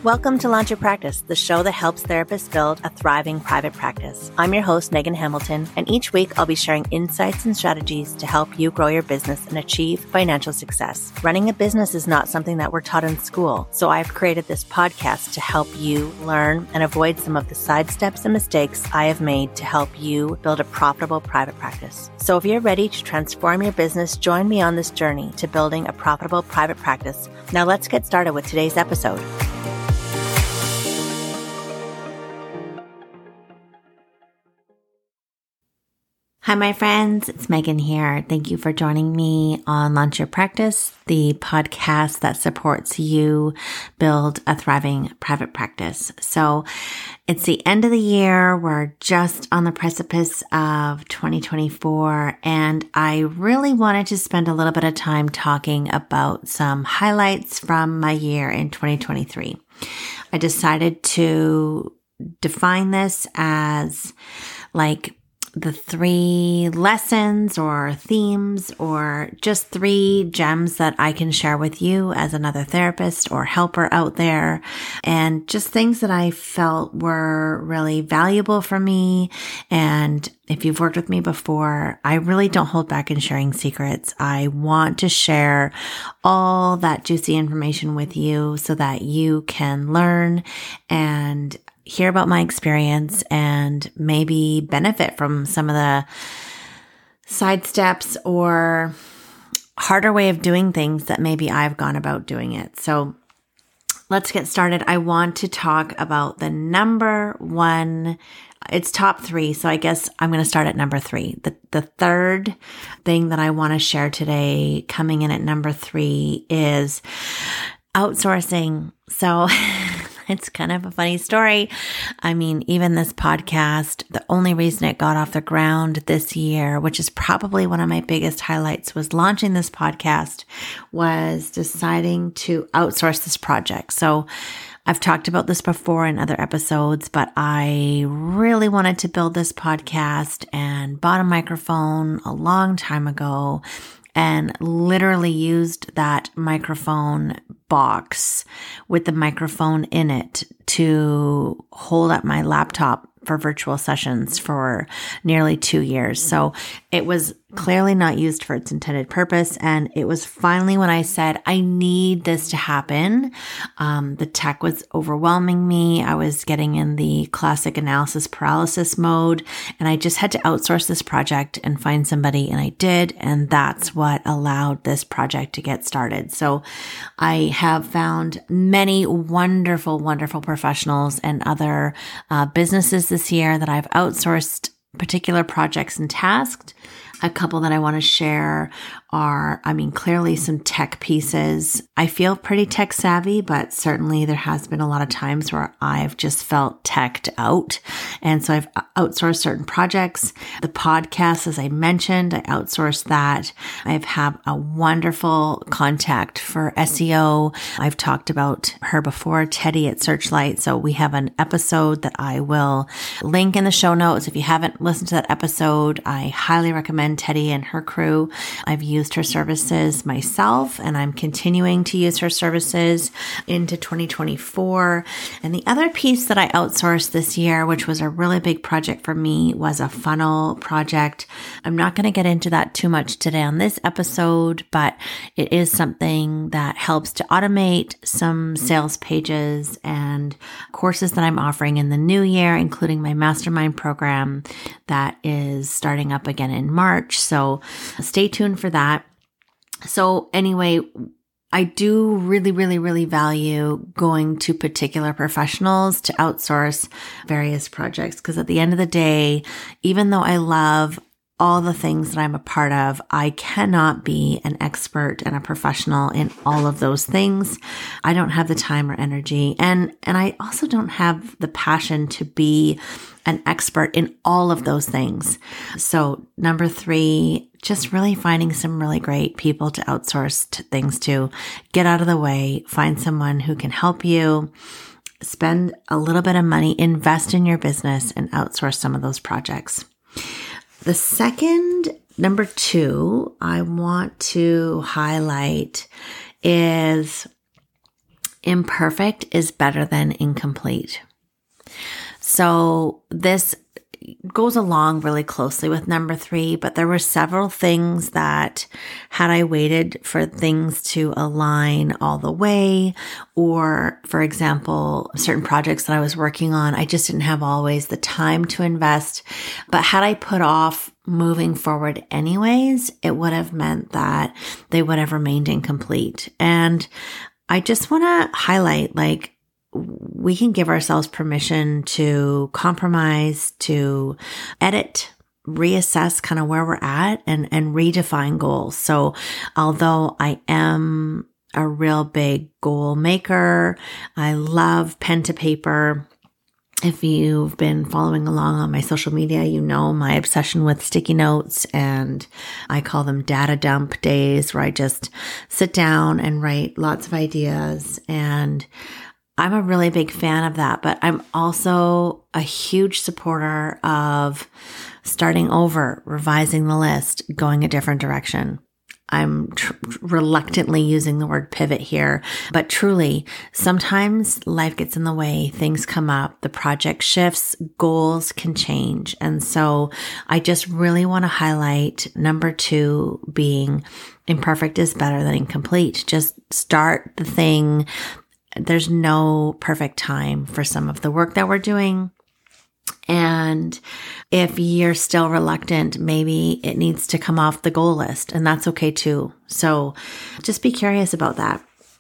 Welcome to Launch Your Practice, the show that helps therapists build a thriving private practice. I'm your host, Megan Hamilton, and each week I'll be sharing insights and strategies to help you grow your business and achieve financial success. Running a business is not something that we're taught in school, so I've created this podcast to help you learn and avoid some of the side steps and mistakes I have made to help you build a profitable private practice. So if you're ready to transform your business, join me on this journey to building a profitable private practice. Now let's get started with today's episode. Hi, my friends. It's Megan here. Thank you for joining me on Launch Your Practice, the podcast that supports you build a thriving private practice. So it's the end of the year. We're just on the precipice of 2024, and I really wanted to spend a little bit of time talking about some highlights from my year in 2023. I decided to define this as like the 3 lessons or themes or just 3 gems that I can share with you as another therapist or helper out there, and just things that I felt were really valuable for me. And if you've worked with me before, I really don't hold back in sharing secrets. I want to share all that juicy information with you so that you can learn and hear about my experience and maybe benefit from some of the side steps or harder way of doing things that maybe I've gone about doing it. So let's get started. I want to talk about the number 1, it's top 3. So I guess I'm going to start at number 3. The third thing that I want to share today, coming in at number 3, is outsourcing. So it's kind of a funny story. I mean, even this podcast, the only reason it got off the ground this year, which is probably one of my biggest highlights, was launching this podcast, was deciding to outsource this project. So I've talked about this before in other episodes, but I really wanted to build this podcast and bought a microphone a long time ago and literally used that microphone box with the microphone in it to hold up my laptop for virtual sessions for nearly 2 years. So it was clearly not used for its intended purpose. And it was finally when I said, I need this to happen. The tech was overwhelming me. I was getting in the classic analysis paralysis mode, and I just had to outsource this project and find somebody. And I did. And that's what allowed this project to get started. So I have found many wonderful, wonderful professionals and other businesses this year that I've outsourced particular projects and tasked. A couple that I want to share are, clearly some tech pieces. I feel pretty tech savvy, but certainly there has been a lot of times where I've just felt teched out. And so I've outsourced certain projects. The podcast, as I mentioned, I outsourced that. I've had a wonderful contact for SEO. I've talked about her before, Teddy at Searchlight. So we have an episode that I will link in the show notes. If you haven't listened to that episode, I highly recommend Teddy and her crew. I've used her services myself, and I'm continuing to use her services into 2024. And the other piece that I outsourced this year, which was a really big project for me, was a funnel project. I'm not going to get into that too much today on this episode, but it is something that helps to automate some sales pages and courses that I'm offering in the new year, including my mastermind program that is starting up again in March. So stay tuned for that. So anyway, I do really, really, really value going to particular professionals to outsource various projects, because at the end of the day, even though I love all the things that I'm a part of, I cannot be an expert and a professional in all of those things. I don't have the time or energy. And I also don't have the passion to be an expert in all of those things. So number 3, just really finding some really great people to outsource things to. Get out of the way, find someone who can help you, spend a little bit of money, invest in your business, and outsource some of those projects. The second, number 2, I want to highlight is Imperfect is better than incomplete. So this goes along really closely with number 3, but there were several things that had I waited for things to align all the way, or for example, certain projects that I was working on, I just didn't have always the time to invest. But had I put off moving forward anyways, it would have meant that they would have remained incomplete. And I just want to highlight, we can give ourselves permission to compromise, to edit, reassess kind of where we're at and redefine goals. So although I am a real big goal maker, I love pen to paper. If you've been following along on my social media, you know my obsession with sticky notes, and I call them data dump days, where I just sit down and write lots of ideas. And I'm a really big fan of that, but I'm also a huge supporter of starting over, revising the list, going a different direction. I'm reluctantly using the word pivot here, but truly, sometimes life gets in the way, things come up, the project shifts, goals can change. And so I just really want to highlight number 2 being imperfect is better than incomplete. Just start the thing. There's no perfect time for some of the work that we're doing. And if you're still reluctant, maybe it needs to come off the goal list, and that's okay too. So just be curious about that.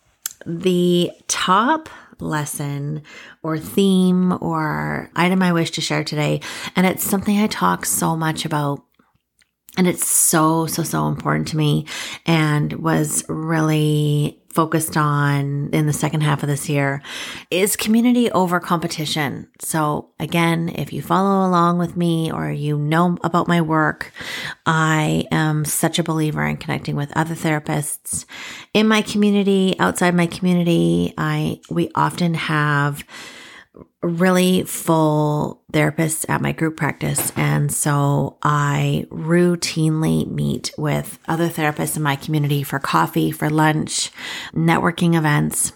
The top lesson or theme or item I wish to share today, and it's something I talk so much about, and it's so important to me, and was really focused on in the second half of this year, is community over competition. So again, if you follow along with me or you know about my work, I am such a believer in connecting with other therapists in my community, outside my community. We often have really full therapists at my group practice. And so I routinely meet with other therapists in my community for coffee, for lunch, networking events.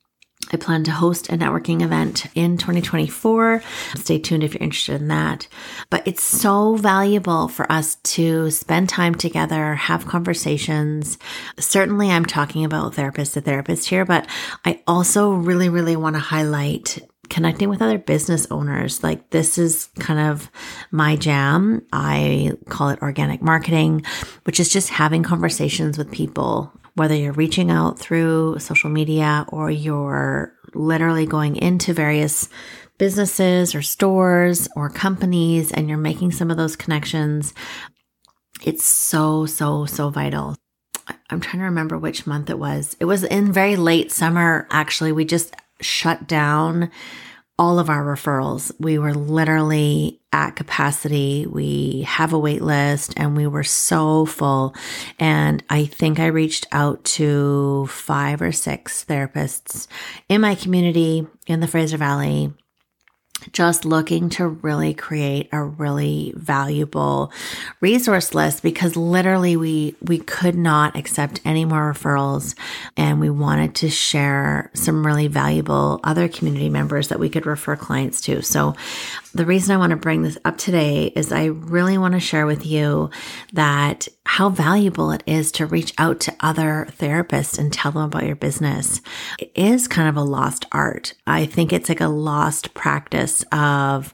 I plan to host a networking event in 2024. Stay tuned if you're interested in that. But it's so valuable for us to spend time together, have conversations. Certainly I'm talking about therapist to therapist here, but I also really want to highlight connecting with other business owners. Like, this is kind of my jam. I call it organic marketing, which is just having conversations with people, whether you're reaching out through social media or you're literally going into various businesses or stores or companies and you're making some of those connections. It's so vital. I'm trying to remember which month it was. It was in very late summer. Actually, we just shut down all of our referrals. We were literally at capacity. We have a wait list and we were so full. And I think I reached out to 5 or 6 therapists in my community in the Fraser Valley, just looking to really create a really valuable resource list, because literally we could not accept any more referrals, and we wanted to share some really valuable other community members that we could refer clients to. So the reason I want to bring this up today is I really want to share with you that how valuable it is to reach out to other therapists and tell them about your business. It is kind of a lost art. I think it's like a lost practice of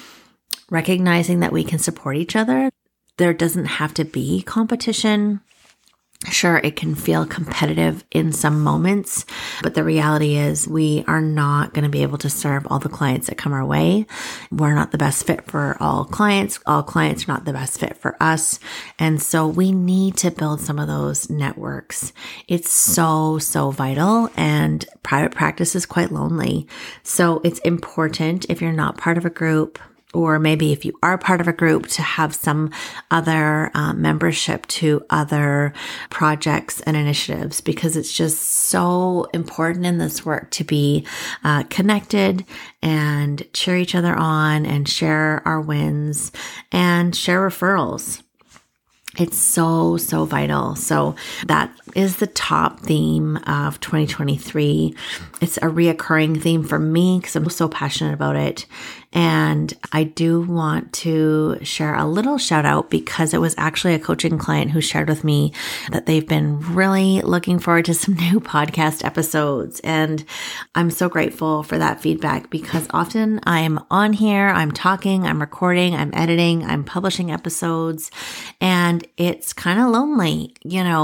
recognizing that we can support each other. There doesn't have to be competition. Sure, it can feel competitive in some moments, but the reality is we are not going to be able to serve all the clients that come our way. We're not the best fit for all clients. All clients are not the best fit for us. And so we need to build some of those networks. It's so vital, and private practice is quite lonely. So it's important, if you're not part of a group, or maybe if you are part of a group, to have some other membership to other projects and initiatives, because it's just so important in this work to be connected and cheer each other on and share our wins and share referrals. It's so, so vital. So that is the top theme of 2023. It's a reoccurring theme for me because I'm so passionate about it. And I do want to share a little shout out because it was actually a coaching client who shared with me that they've been really looking forward to some new podcast episodes. And I'm so grateful for that feedback because often I'm on here, I'm talking, I'm recording, I'm editing, I'm publishing episodes, and it's kind of lonely.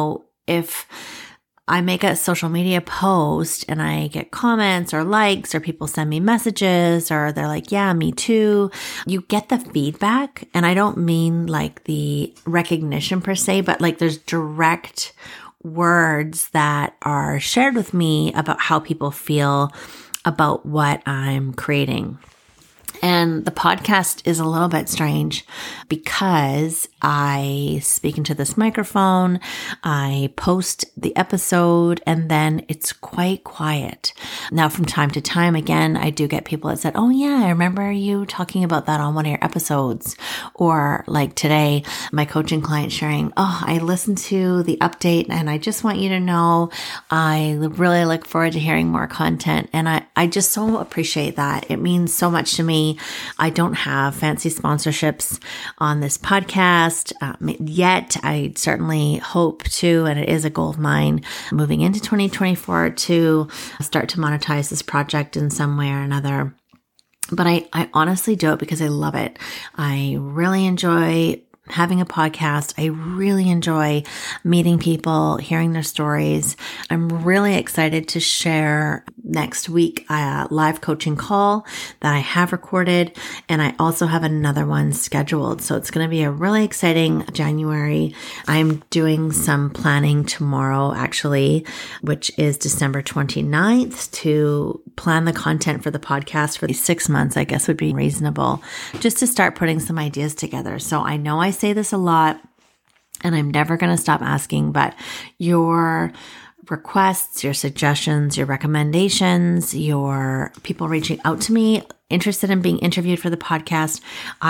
If I make a social media post and I get comments or likes or people send me messages or they're like, yeah, me too. You get the feedback. And I don't mean like the recognition per se, but like there's direct words that are shared with me about how people feel about what I'm creating. And the podcast is a little bit strange because I speak into this microphone, I post the episode, and then it's quite quiet. Now, from time to time, again, I do get people that said, oh yeah, I remember you talking about that on one of your episodes. Or like today, my coaching client sharing, oh, I listened to the update and I just want you to know I really look forward to hearing more content. And I just so appreciate that. It means so much to me. I don't have fancy sponsorships on this podcast yet. I certainly hope to, and it is a goal of mine moving into 2024 to start to monetize this project in some way or another. But I honestly do it because I love it. I really enjoy having a podcast. I really enjoy meeting people, hearing their stories. I'm really excited to share next week a live coaching call that I have recorded, and I also have another one scheduled. So it's going to be a really exciting January. I'm doing some planning tomorrow, actually, which is December 29th, to plan the content for the podcast for the 6 months, I guess would be reasonable, just to start putting some ideas together. So I know I say this a lot and I'm never going to stop asking, but your requests, your suggestions, your recommendations, your people reaching out to me, interested in being interviewed for the podcast,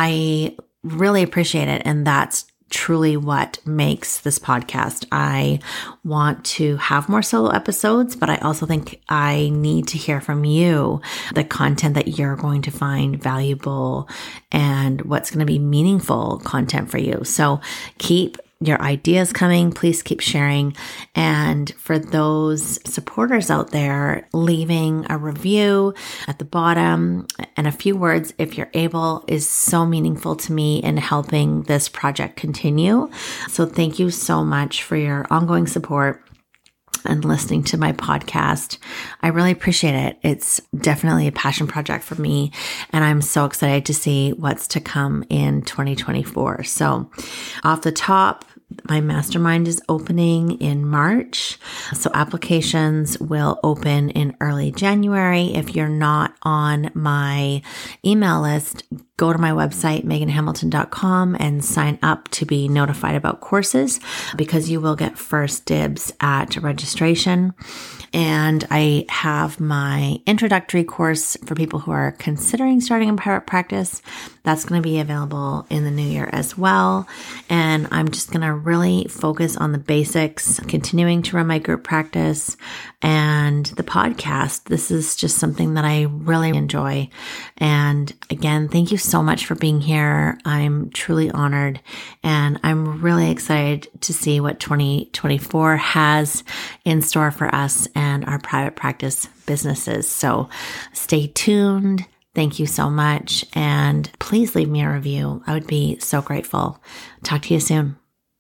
I really appreciate it. And that's truly what makes this podcast. I want to have more solo episodes, but I also think I need to hear from you the content that you're going to find valuable and what's going to be meaningful content for you. So keep your ideas coming. Please keep sharing. And for those supporters out there, leaving a review at the bottom and a few words, if you're able, is so meaningful to me in helping this project continue. So thank you so much for your ongoing support and listening to my podcast. I really appreciate it. It's definitely a passion project for me, and I'm so excited to see what's to come in 2024. So off the top, my mastermind is opening in March. So applications will open in early January. If you're not on my email list, go to my website, meganhamilton.com, and sign up to be notified about courses because you will get first dibs at registration. And I have my introductory course for people who are considering starting in private practice. That's going to be available in the new year as well. And I'm just going to really focus on the basics, continuing to run my group practice and the podcast. This is just something that I really enjoy. And again, thank you so much for being here. I'm truly honored, and I'm really excited to see what 2024 has in store for us and our private practice businesses. So stay tuned. Thank you so much. And please leave me a review. I would be so grateful. Talk to you soon.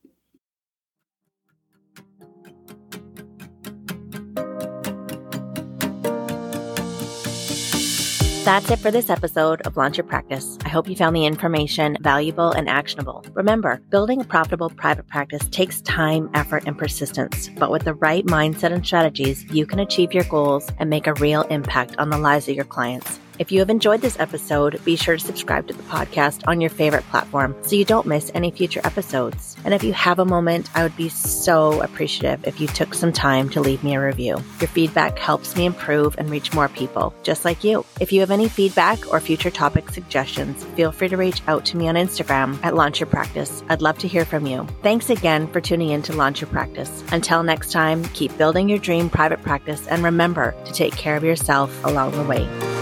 That's it for this episode of Launch Your Practice. I hope you found the information valuable and actionable. Remember, building a profitable private practice takes time, effort, and persistence. But with the right mindset and strategies, you can achieve your goals and make a real impact on the lives of your clients. If you have enjoyed this episode, be sure to subscribe to the podcast on your favorite platform so you don't miss any future episodes. And if you have a moment, I would be so appreciative if you took some time to leave me a review. Your feedback helps me improve and reach more people, just like you. If you have any feedback or future topic suggestions, feel free to reach out to me on Instagram at Launch Your Practice. I'd love to hear from you. Thanks again for tuning in to Launch Your Practice. Until next time, keep building your dream private practice and remember to take care of yourself along the way.